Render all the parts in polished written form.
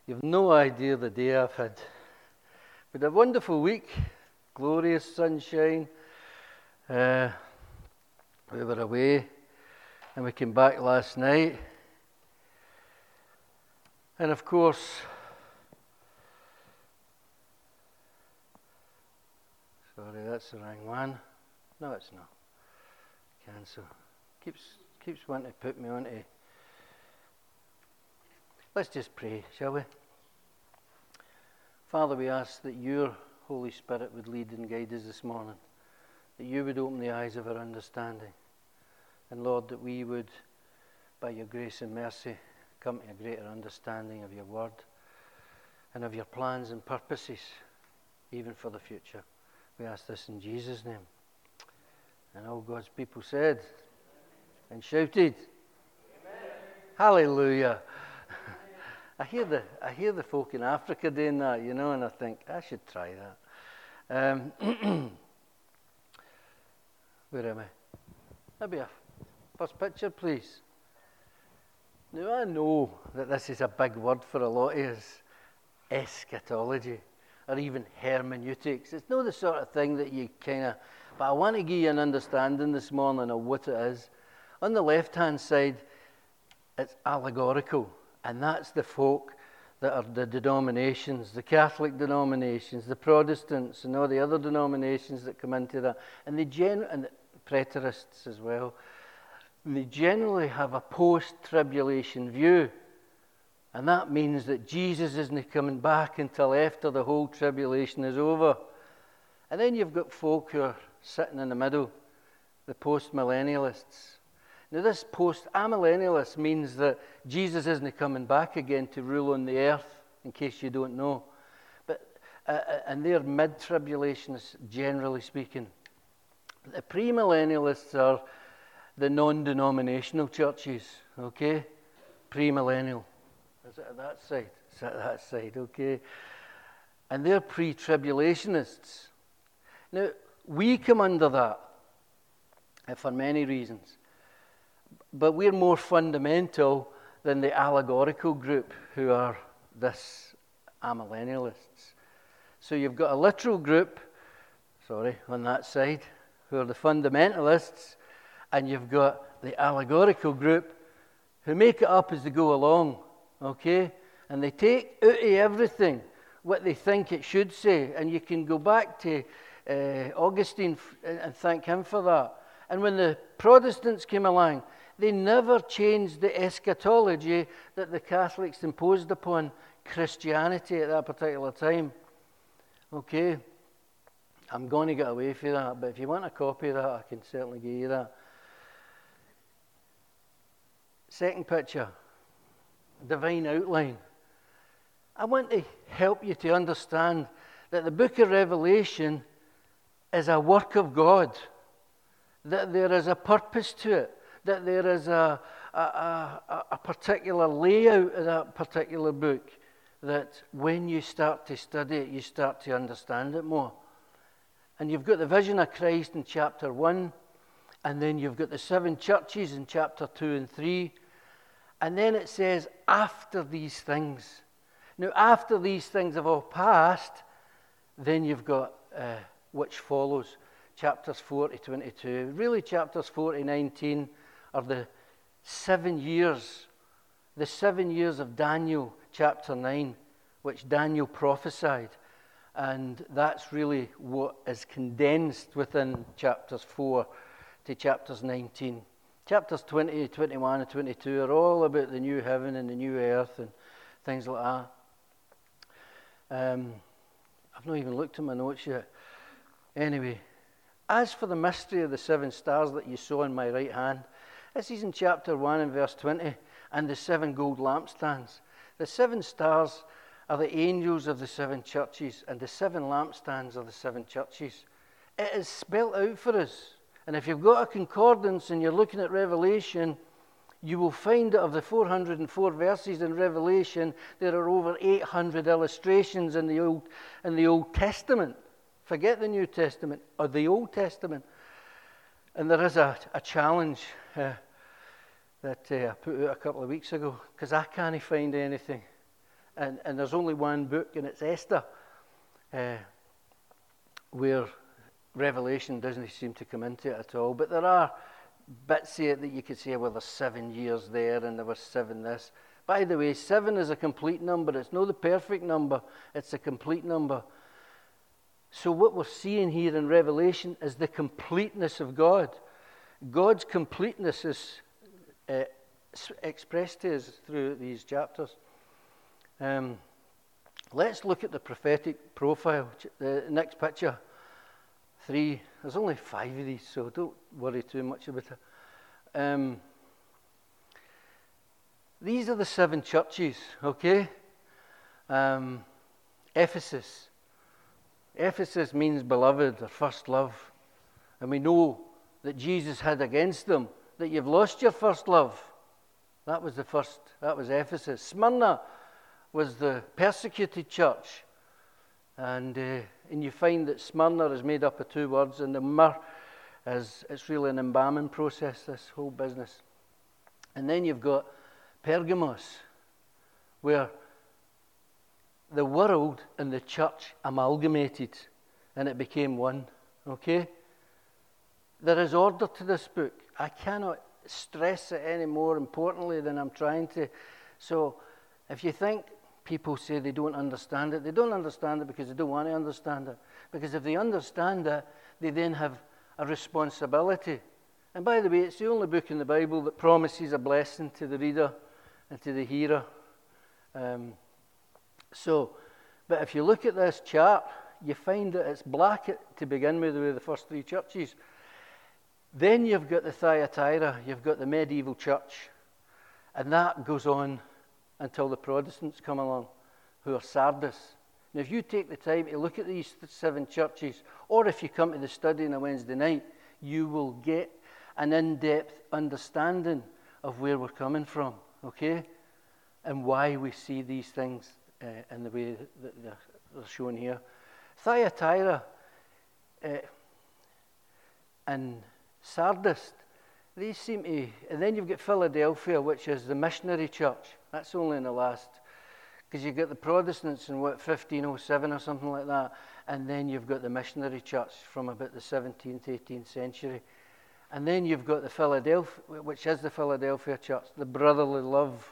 You've no idea the day I've had. But a wonderful week, glorious sunshine. We were away and we came back last night. And of course, sorry, that's the wrong one. No, it's not. Cancel. Keeps wanting to put me on to. Let's just pray, shall we? Father, we ask that your Holy Spirit would lead and guide us this morning, that you would open the eyes of our understanding, and Lord, that we would, by your grace and mercy, come to a greater understanding of your word and of your plans and purposes, even for the future. We ask this in Jesus' name. And all God's people said and shouted, Amen. Hallelujah. I hear the folk in Africa doing that, and I think I should try that. Where am I? Maybe a first picture, please. Now I know that this is a big word for a lot of us, eschatology, or even hermeneutics. It's not the sort of thing that you but I want to give you an understanding this morning of what it is. On the left-hand side, it's allegorical. And that's the folk that are the denominations, the Catholic denominations, the Protestants, and all the other denominations that come into that. And and the preterists as well. And they generally have a post-tribulation view. And that means that Jesus isn't coming back until after the whole tribulation is over. And then you've got folk who are sitting in the middle, the post-millennialists. Now, this post-amillennialist means that Jesus isn't coming back again to rule on the earth, in case you don't know. But and they're mid-tribulationists, generally speaking. The premillennialists are the non-denominational churches, okay? Premillennial. Is it at that side? It's at that side, okay? And they're pre-tribulationists. Now, we come under that for many reasons. But we're more fundamental than the allegorical group who are this amillennialists. So you've got a literal group, on that side, who are the fundamentalists, and you've got the allegorical group who make it up as they go along, okay? And they take out of everything what they think it should say, and you can go back to Augustine and thank him for that. And when the Protestants came along, they never changed the eschatology that the Catholics imposed upon Christianity at that particular time. Okay, I'm going to get away from that, but if you want a copy of that, I can certainly give you that. Second picture, divine outline. I want to help you to understand that the book of Revelation is a work of God, that there is a purpose to it, that there is a particular layout of that particular book, that when you start to study it, you start to understand it more. And you've got the vision of Christ in chapter 1, and then you've got the 7 churches in chapter 2 and 3, and then it says, after these things. Now, after these things have all passed, then you've got which follows, chapters 4 to 22. Really, chapters 4 to 19 are the 7 years of Daniel, chapter 9, which Daniel prophesied. And that's really what is condensed within chapters 4 to chapters 19. Chapters 20, 21, and 22 are all about the new heaven and the new earth and things like that. I've not even looked at my notes yet. Anyway, as for the mystery of the 7 stars that you saw in my right hand, this is in chapter 1 and verse 20, and the 7 gold lampstands. The 7 stars are the angels of the 7 churches, and the 7 lampstands are the 7 churches. It is spelt out for us. And if you've got a concordance and you're looking at Revelation, you will find that of the 404 verses in Revelation, there are over 800 illustrations in the Old Testament. Forget the New Testament, or the Old Testament. And there is a challenge that I put out a couple of weeks ago, because I can't find anything and there's only one book, and it's Esther, where Revelation doesn't seem to come into it at all. But there are bits of it that you could say, well, there's 7 years there, and there was 7 this. By the way, 7 is a complete number. It's not the perfect number. It's a complete number. So what we're seeing here in Revelation is the completeness of God. God's completeness is expressed to us through these chapters. Let's look at the prophetic profile. The next picture, 3. There's only 5 of these, so don't worry too much about it. These are the 7 churches, okay? Ephesus. Ephesus means beloved or first love. And we know that Jesus had against them that you've lost your first love. That was Ephesus. Smyrna was the persecuted church. And you find that Smyrna is made up of 2 words, and the myrrh it's really an embalming process, this whole business. And then you've got Pergamos, where the world and the church amalgamated, and it became one, okay? There is order to this book. I cannot stress it any more importantly than I'm trying to. So if you think people say they don't understand it, they don't understand it because they don't want to understand it. Because if they understand it, they then have a responsibility. And by the way, it's the only book in the Bible that promises a blessing to the reader and to the hearer. But if you look at this chart, you find that it's black to begin with the first 3 churches. Then you've got the Thyatira, you've got the medieval church, and that goes on until the Protestants come along, who are Sardis. Now, if you take the time to look at these 7 churches, or if you come to the study on a Wednesday night, you will get an in-depth understanding of where we're coming from, okay? And why we see these things in the way that they're shown here. Thyatira and Sardis, these seem to... And then you've got Philadelphia, which is the missionary church. That's only in the last... Because you get the Protestants in, 1507 or something like that. And then you've got the missionary church from about the 17th, 18th century. And then you've got the Philadelphia, which is the Philadelphia church, the brotherly love.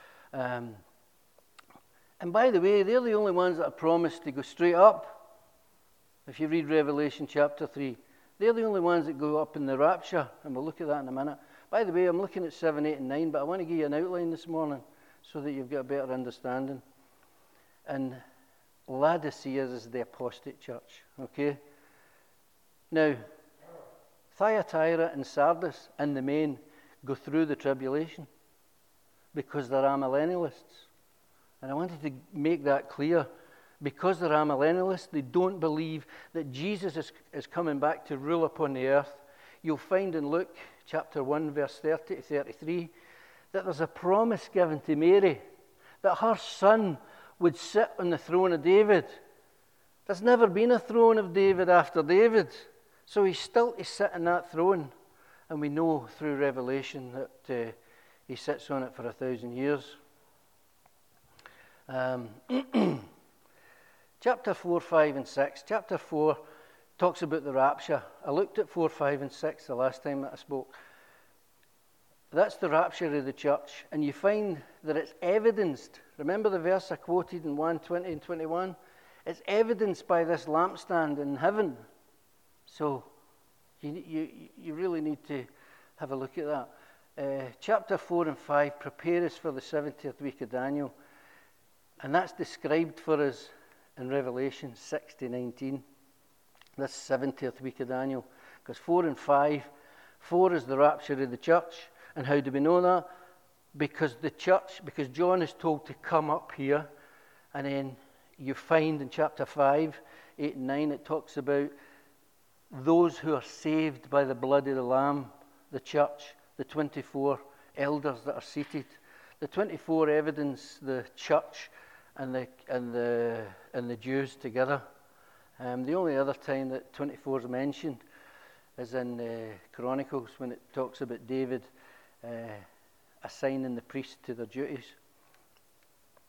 And by the way, they're the only ones that are promised to go straight up. If you read Revelation chapter 3, they're the only ones that go up in the rapture. And we'll look at that in a minute. By the way, I'm looking at 7, 8, and 9, but I want to give you an outline this morning so that you've got a better understanding. And Laodicea is the apostate church, okay? Now, Thyatira and Sardis, in the main, go through the tribulation because they're amillennialists. And I wanted to make that clear. Because they're amillennialists, they don't believe that Jesus is coming back to rule upon the earth. You'll find in Luke chapter 1, verse 30 to 33, that there's a promise given to Mary that her son would sit on the throne of David. There's never been a throne of David after David. So he's still to sit on that throne. And we know through Revelation that he sits on it for 1,000 years. Chapter 4, 5, and 6. Chapter 4 talks about the rapture. I looked at 4, 5, and 6 the last time that I spoke. That's the rapture of the church. And you find that it's evidenced. Remember the verse I quoted in 1, 20 and 21? It's evidenced by this lampstand in heaven. So you really need to have a look at that. Chapter 4 and 5 prepare us for the 70th week of Daniel. And that's described for us in Revelation 6 to 19. This 70th week of Daniel. Because 4 and 5, 4 is the rapture of the church. And how do we know that? Because John is told to come up here. And then you find in chapter 5, 8 and 9, it talks about those who are saved by the blood of the Lamb, the church, the 24 elders that are seated. The 24 evidence the church and the Jews together. The only other time that 24 is mentioned is in Chronicles when it talks about David assigning the priests to their duties.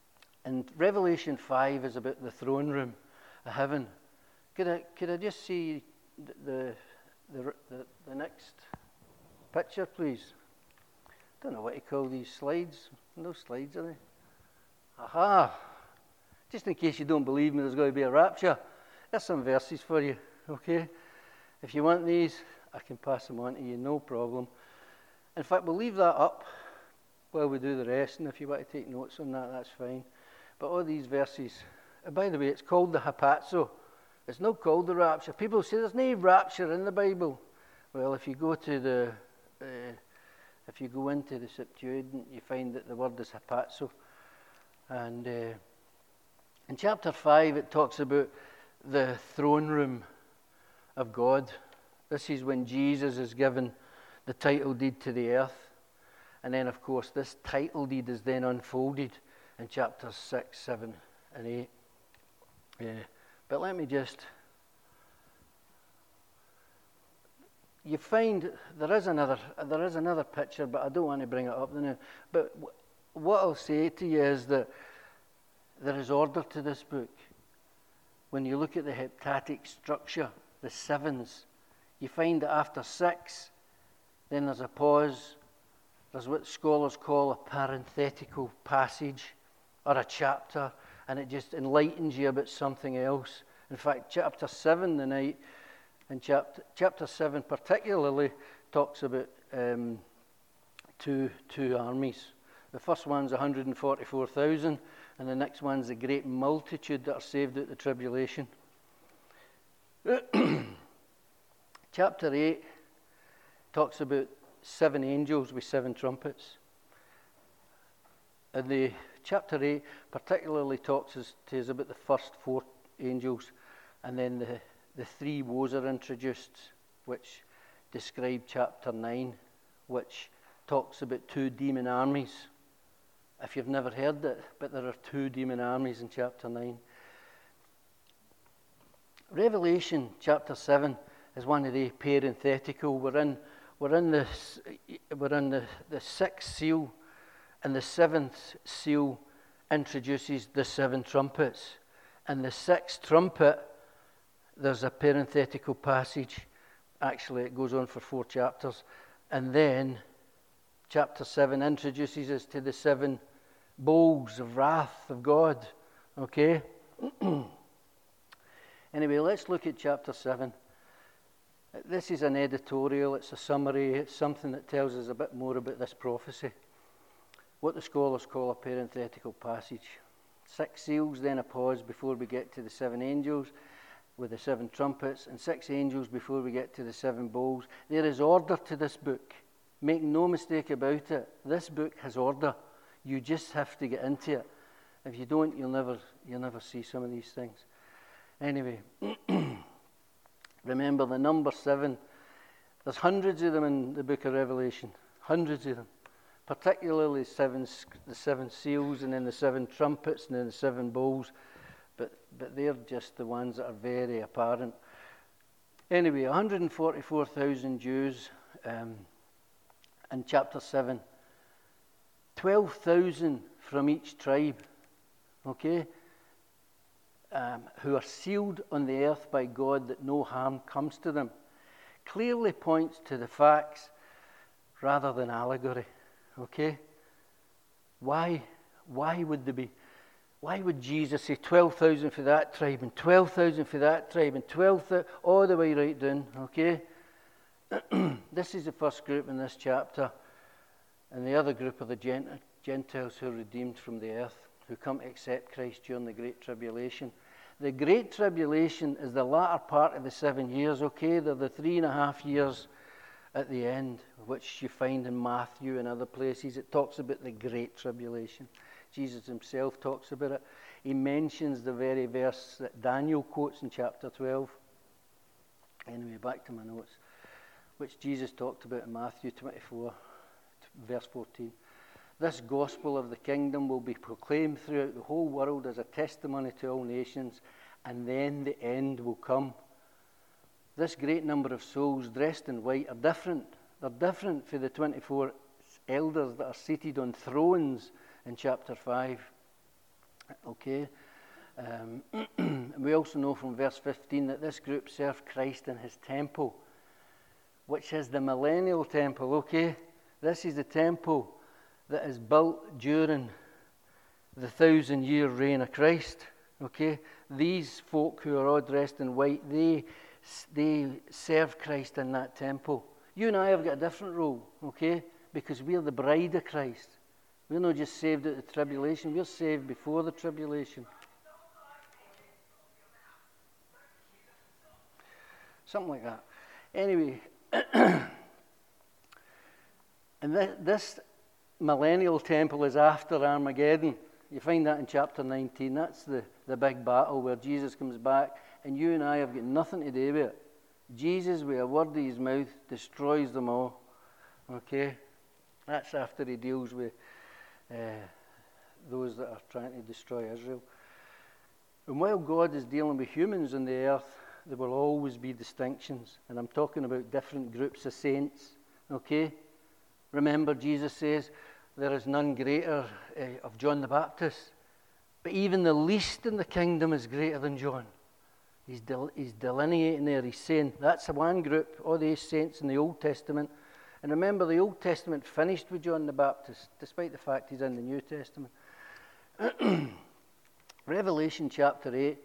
And Revelation 5 is about the throne room of heaven. Could I just see the next picture, please? Don't know what to call these slides. No slides, are they? Aha! Just in case you don't believe me, there's going to be a rapture. There's some verses for you, okay? If you want these, I can pass them on to you, no problem. In fact, we'll leave that up while we do the rest, and if you want to take notes on that, that's fine. But all these verses, by the way, it's called the Hapazo. It's not called the rapture. People say there's no rapture in the Bible. Well, if you go to if you go into the Septuagint, you find that the word is Hapazo. And in chapter 5, it talks about the throne room of God. This is when Jesus is given the title deed to the earth. And then, of course, this title deed is then unfolded in chapters 6, 7, and 8. But let me just... You find there is another picture, but I don't want to bring it up now. But what I'll say to you is that there is order to this book. When you look at the heptadic structure, the sevens, you find that after 6, then there's a pause. There's what scholars call a parenthetical passage or a chapter, and it just enlightens you about something else. In fact, chapter 7 tonight, and chapter 7 particularly talks about two armies. The first one's 144,000, and the next one's the great multitude that are saved out the tribulation. Chapter 8 talks about 7 angels with 7 trumpets. And the chapter 8 particularly talks to us about the first 4 angels, and then the 3 woes are introduced, which describe chapter 9, which talks about 2 demon armies. If you've never heard it, but there are 2 demon armies in chapter 9. Revelation chapter 7 is one of the parenthetical. We're in the 6th seal, and the 7th seal introduces the 7 trumpets. And the 6th trumpet, there's a parenthetical passage. Actually, it goes on for 4 chapters. And then chapter 7 introduces us to the 7 bowls of wrath of God. Okay? Anyway, let's look at chapter 7. This is an editorial, it's a summary, it's something that tells us a bit more about this prophecy. What the scholars call a parenthetical passage. 6 seals, then a pause before we get to the 7 angels with the 7 trumpets, and 6 angels before we get to the 7 bowls. There is order to this book. Make no mistake about it. This book has order. You just have to get into it. If you don't, you'll never see some of these things. Anyway, remember the number 7. There's hundreds of them in the book of Revelation. Hundreds of them. Particularly the 7 seals, and then the 7 trumpets, and then the 7 bowls. But they're just the ones that are very apparent. Anyway, 144,000 Jews in chapter 7. 12,000 from each tribe, okay, who are sealed on the earth by God that no harm comes to them. Clearly points to the facts rather than allegory, okay? Why would there be? Why would Jesus say 12,000 for that tribe and 12,000 for that tribe and 12,000 all the way right down, okay? This is the first group in this chapter, and the other group are the Gentiles who are redeemed from the earth, who come to accept Christ during the Great Tribulation. The Great Tribulation is the latter part of the 7 years, okay? They're the 3.5 years at the end, which you find in Matthew and other places. It talks about the Great Tribulation. Jesus himself talks about it. He mentions the very verse that Daniel quotes in chapter 12. Anyway, back to my notes, which Jesus talked about in Matthew 24, verse 14. This gospel of the kingdom will be proclaimed throughout the whole world as a testimony to all nations, and then the end will come. This great number of souls dressed in white are different. They're different for the 24 elders that are seated on thrones in chapter 5. Okay? And we also know from verse 15 that this group served Christ in his temple, which is the millennial temple, okay? This is the temple that is built during the 1,000-year reign of Christ, okay? These folk who are all dressed in white, they serve Christ in that temple. You and I have got a different role, okay? Because we're the bride of Christ. We're not just saved at the tribulation, we're saved before the tribulation. Something like that. Anyway, and this millennial temple is after Armageddon. You find that in chapter 19. That's the big battle where Jesus comes back, and you and I have got nothing to do with it. Jesus, with a word of his mouth, destroys them all. Okay? That's after he deals with those that are trying to destroy Israel. And while God is dealing with humans on the earth, there will always be distinctions. And I'm talking about different groups of saints. Okay? Remember, Jesus says, there is none greater of John the Baptist. But even the least in the kingdom is greater than John. He's delineating there. He's saying, that's the one group, all these saints in the Old Testament. And remember, the Old Testament finished with John the Baptist, despite the fact he's in the New Testament. Revelation chapter 8,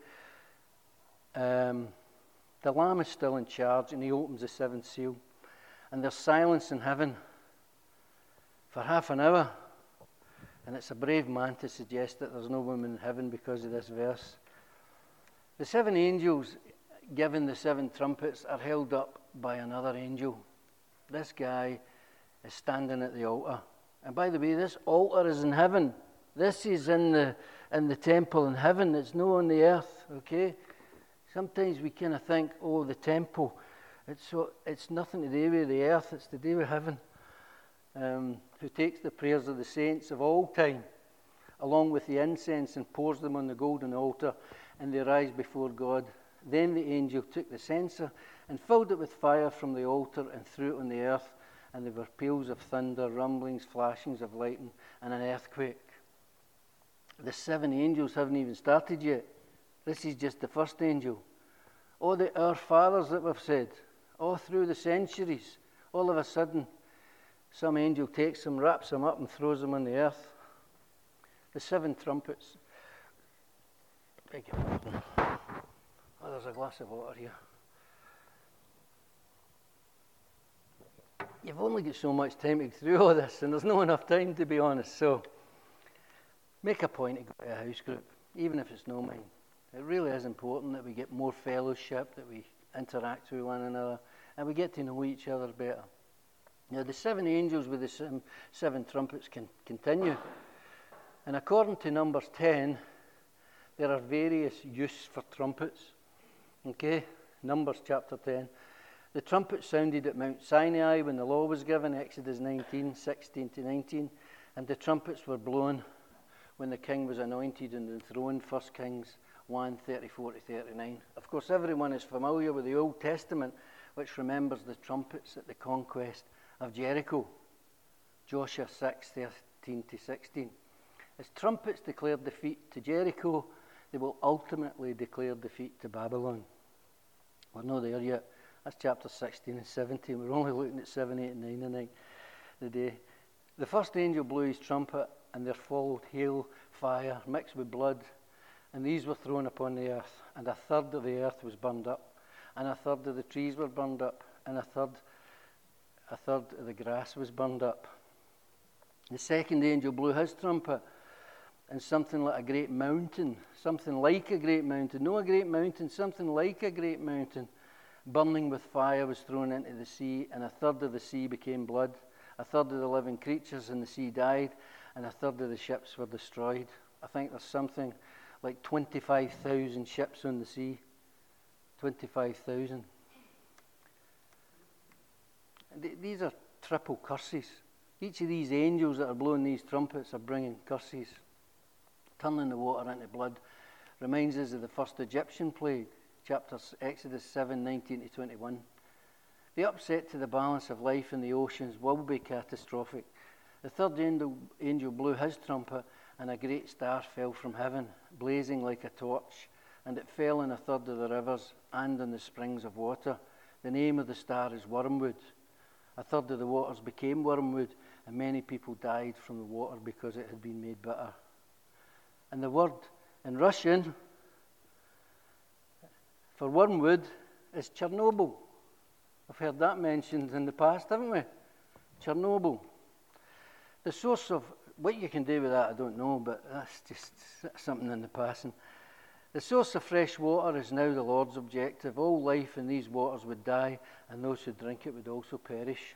the Lamb is still in charge, and he opens the seventh seal. And there's silence in heaven for half an hour. And it's a brave man to suggest that there's no woman in heaven because of this verse. The seven angels given the seven trumpets are held up by another angel. This guy is standing at the altar. And by the way, this altar is in heaven. This is in the temple in heaven. It's not on the earth, okay? Sometimes we kind of think, oh, the temple, it's nothing to do with the earth, it's to do with heaven. Who takes the prayers of the saints of all time, along with the incense, and pours them on the golden altar, and they rise before God. Then the angel took the censer and filled it with fire from the altar and threw it on the earth, and there were peals of thunder, rumblings, flashings of lightning, and an earthquake. The seven angels haven't even started yet. This is just the first angel. All the Our Fathers that we've said, all through the centuries, all of a sudden, some angel takes them, wraps them up, and throws them on the earth. The seven trumpets. Beg your pardon. Oh, there's a glass of water here. You've only got so much time to go through all this, and there's not enough time, to be honest. So, make a point to go to a house group, even if it's not mine. It really is important that we get more fellowship, that we interact with one another, and we get to know each other better. Now, the seven angels with the seven trumpets can continue. And according to Numbers 10, there are various uses for trumpets. Okay? Numbers chapter 10. The trumpet sounded at Mount Sinai when the law was given, Exodus 19, 16 to 19. And the trumpets were blown when the king was anointed and enthroned, 1 Kings 1, 34 to 39. Of course, everyone is familiar with the Old Testament, which remembers the trumpets at the conquest of Jericho, Joshua 6, 13 to 16. As trumpets declared defeat to Jericho, they will ultimately declare defeat to Babylon. We're not there yet. That's chapter 16 and 17. We're only looking at 7, 8, and 9 tonight, today. The first angel blew his trumpet, and there followed hail, fire, mixed with blood, and these were thrown upon the earth. And a third of the earth was burned up, and a third of the trees were burned up, and a third of the grass was burned up. The second angel blew his trumpet, and something like a great mountain, something like a great mountain, not a great mountain, something like a great mountain, burning with fire was thrown into the sea, and a third of the sea became blood. A third of the living creatures in the sea died, and a third of the ships were destroyed. I think there's something like 25,000 ships on the sea. 25,000. These are triple curses. Each of these angels that are blowing these trumpets are bringing curses. Turning the water into blood reminds us of the first Egyptian plague, Exodus 7, 19 to 21. The upset to the balance of life in the oceans will be catastrophic. The third angel blew his trumpet, and a great star fell from heaven, blazing like a torch, and it fell in a third of the rivers and in the springs of water. The name of the star is Wormwood. A third of the waters became wormwood, and many people died from the water because it had been made bitter. And the word in Russian for wormwood is Chernobyl. I've heard that mentioned in the past, haven't we? Chernobyl. The source of what you can do with that, I don't know, but that's just something in the passing. The source of fresh water is now the Lord's objective. All life in these waters would die, and those who drink it would also perish.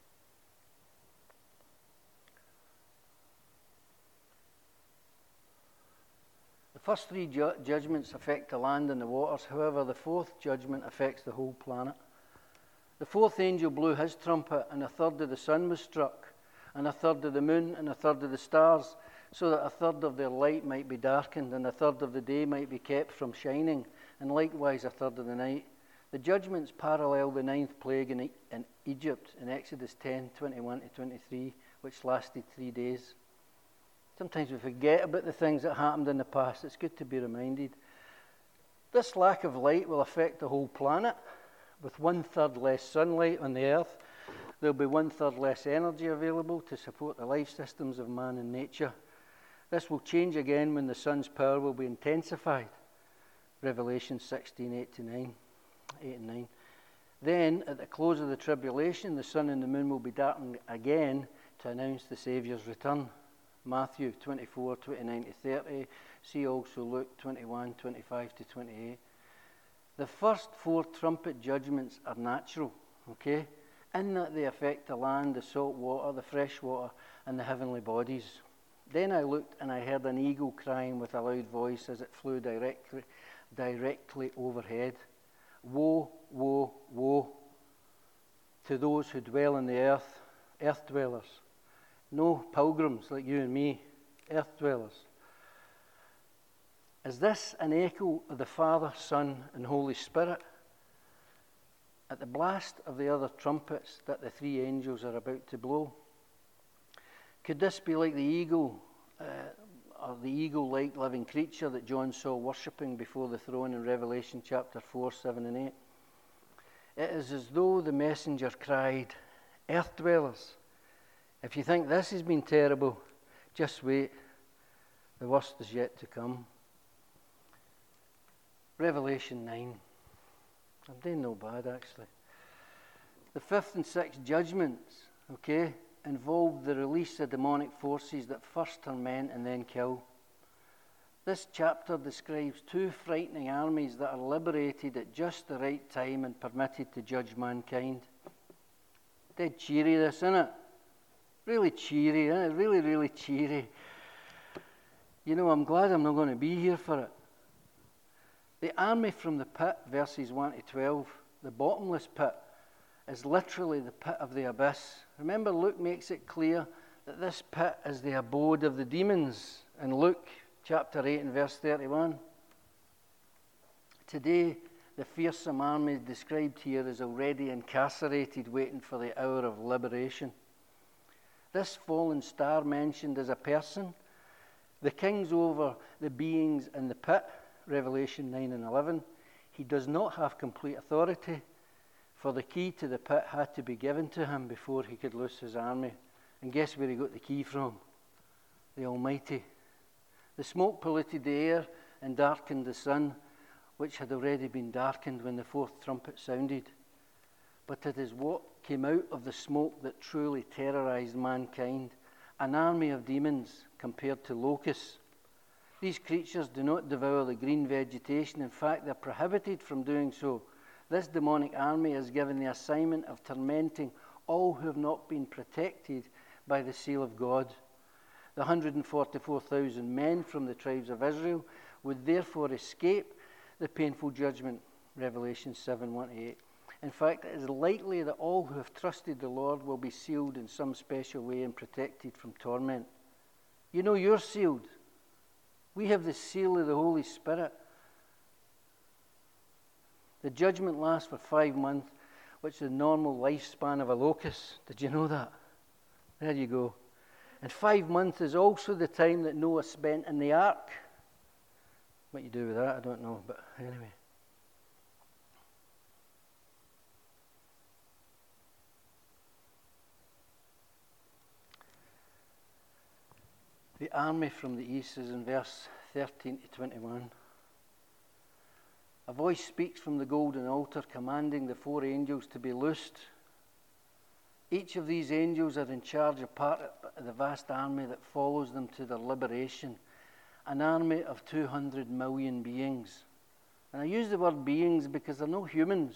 The first three judgments affect the land and the waters. However, the fourth judgment affects the whole planet. The fourth angel blew his trumpet, and a third of the sun was struck, and a third of the moon, and a third of the stars, so that a third of their light might be darkened, and a third of the day might be kept from shining, and likewise a third of the night. The judgments parallel the ninth plague in Egypt in Exodus 10:21-23, which lasted 3 days. Sometimes we forget about the things that happened in the past. It's good to be reminded. This lack of light will affect the whole planet. With 1/3 less sunlight on the earth, there'll be 1/3 less energy available to support the life systems of man and nature. This will change again when the sun's power will be intensified. Revelation 16:8 and 9. Then, at the close of the tribulation, the sun and the moon will be darkened again to announce the Saviour's return. Matthew 24:29-30. See also Luke 21:25-28. The first four trumpet judgments are natural, okay? In that they affect the land, the salt water, the fresh water, and the heavenly bodies. Then I looked, and I heard an eagle crying with a loud voice as it flew directly overhead. Woe, woe, woe to those who dwell on the earth dwellers. No pilgrims like you and me, earth dwellers. Is this an echo of the Father, Son, and Holy Spirit? At the blast of the other trumpets that the three angels are about to blow? Could this be like the eagle, or the eagle-like living creature that John saw worshipping before the throne in Revelation chapter 4, 7, and 8? It is as though the messenger cried, "Earth dwellers, if you think this has been terrible, just wait. The worst is yet to come." Revelation 9. I'm doing no bad, actually. The fifth and sixth judgments, okay, involve the release of demonic forces that first torment and then kill. This chapter describes two frightening armies that are liberated at just the right time and permitted to judge mankind. Dead cheery, this, isn't it? Really cheery, isn't it? Really, really cheery. You know, I'm glad I'm not going to be here for it. The army from the pit, verses 1-12, the bottomless pit, is literally the pit of the abyss. Remember, Luke makes it clear that this pit is the abode of the demons in Luke chapter 8 and verse 31. Today, the fearsome army described here is already incarcerated, waiting for the hour of liberation. This fallen star mentioned as a person. The king's over the beings in the pit, Revelation 9 and 11. He does not have complete authority, for the key to the pit had to be given to him before he could loose his army. And guess where he got the key from? The Almighty. The smoke polluted the air and darkened the sun, which had already been darkened when the fourth trumpet sounded. But it is what came out of the smoke that truly terrorized mankind, an army of demons compared to locusts. These creatures do not devour the green vegetation. In fact, they're prohibited from doing so. This demonic army is given the assignment of tormenting all who have not been protected by the seal of God. The 144,000 men from the tribes of Israel would therefore escape the painful judgment, Revelation 7, 1-8. In fact, it is likely that all who have trusted the Lord will be sealed in some special way and protected from torment. You know, you're sealed. We have the seal of the Holy Spirit. The judgment lasts for 5 months, which is the normal lifespan of a locust. Did you know that? There you go. And 5 months is also the time that Noah spent in the ark. What you do with that, I don't know, but anyway. The army from the east is in verse 13 to 21. A voice speaks from the golden altar, commanding the 4 angels to be loosed. Each of these angels are in charge of part of the vast army that follows them to their liberation, an army of 200 million beings. And I use the word beings because they're no humans.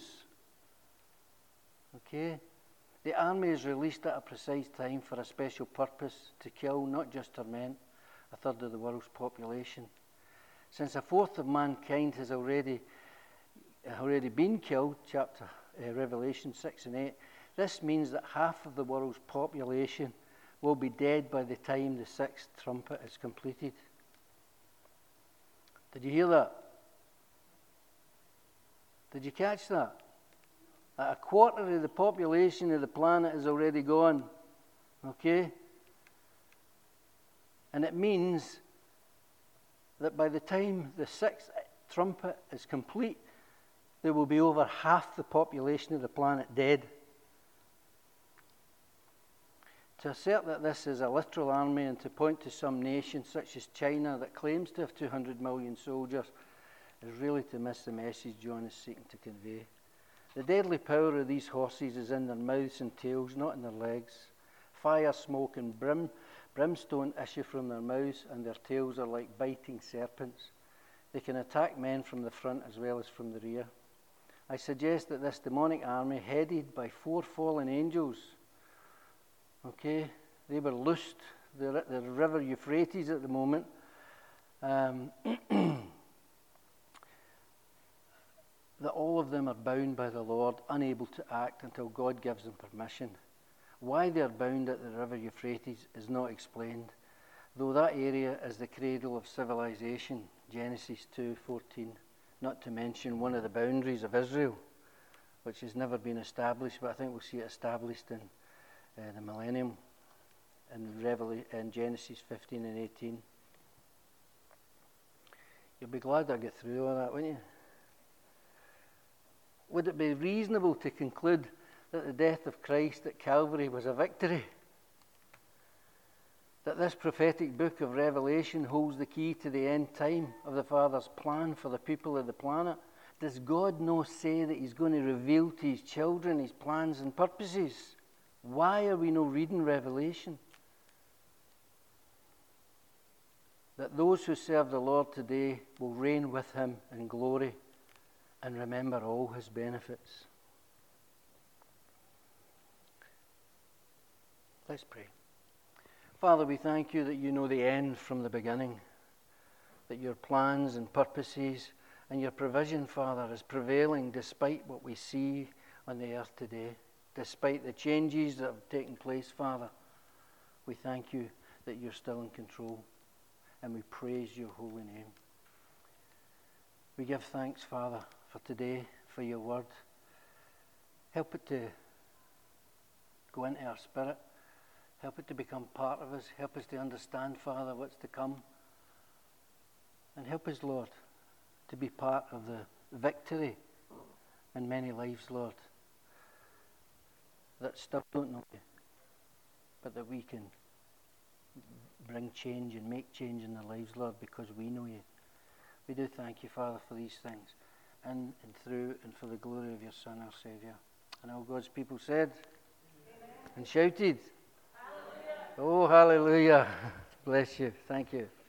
Okay? The army is released at a precise time for a special purpose, to kill, not just torment, a third of the world's population. Since a fourth of mankind has already been killed, Revelation 6 and 8, this means that half of the world's population will be dead by the time the 6th trumpet is completed. Did you hear that? Did you catch that? A quarter of the population of the planet is already gone. Okay? And it means that by the time the 6th trumpet is complete, there will be over half the population of the planet dead. To assert that this is a literal army and to point to some nation such as China that claims to have 200 million soldiers is really to miss the message John is seeking to convey. The deadly power of these horses is in their mouths and tails, not in their legs. Fire, smoke, and brimstone issue from their mouths, and their tails are like biting serpents. They can attack men from the front as well as from the rear. I suggest that this demonic army, headed by 4 fallen angels, okay, they were loosed. They're at the river Euphrates at the moment. That all of them are bound by the Lord, unable to act until God gives them permission. Why they are bound at the river Euphrates is not explained, though that area is the cradle of civilization, Genesis 2:14, not to mention one of the boundaries of Israel, which has never been established, but I think we'll see it established in the millennium in Genesis 15 and 18. You'll be glad I get through all that, won't you? Would it be reasonable to conclude that the death of Christ at Calvary was a victory? That this prophetic book of Revelation holds the key to the end time of the Father's plan for the people of the planet? Does God not say that He's going to reveal to His children His plans and purposes? Why are we not reading Revelation? That those who serve the Lord today will reign with Him in glory and remember all His benefits. Let's pray. Father, we thank You that You know the end from the beginning, that Your plans and purposes and Your provision, Father, is prevailing despite what we see on the earth today, despite the changes that have taken place, Father. We thank You that You're still in control, and we praise Your holy name. We give thanks, Father, for today, for Your word. Help it to go into our spirit. Help it to become part of us. Help us to understand, Father, what's to come. And help us, Lord, to be part of the victory in many lives, Lord, that still don't know You, but that we can bring change and make change in their lives, Lord, because we know You. We do thank You, Father, for these things, in and through and for the glory of Your Son, our Saviour. And all God's people said, Amen. And shouted, Hallelujah. Oh, hallelujah. Bless You. Thank you.